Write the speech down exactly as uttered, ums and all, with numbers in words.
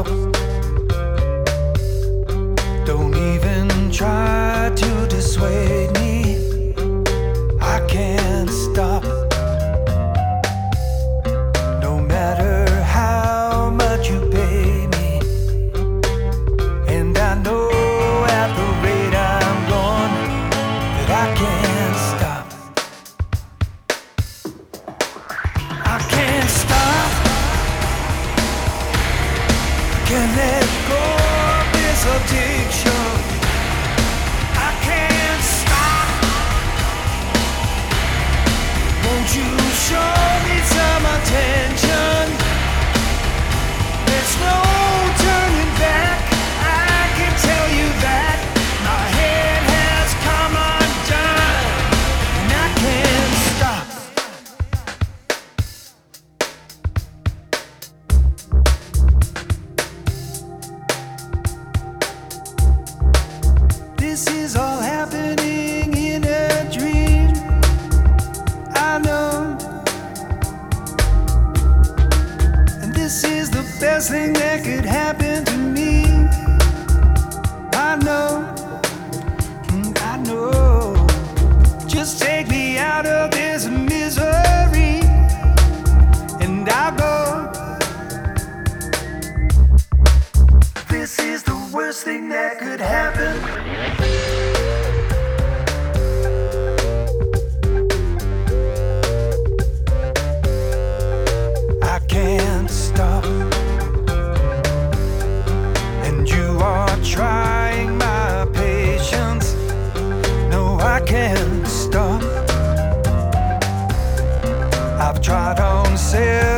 stop. Don't even try to dissuade me. I can't stop. No matter how much you pay me. And I know at the rate I'm going that I can't stop. I can't stop. Can't let go of this addiction. I can't stop. Won't you show me some attention? There's no turning back. I can tell you that my head has come undone, and I can't stop. This is all happening in a dream. I know. And this is the best thing that could happen to me. I know. Mm, I know. Just take me out of this misery, and I'll go. This is the worst thing that could happen. I can't stop, and you are trying my patience. No, I can't stop. I've tried on several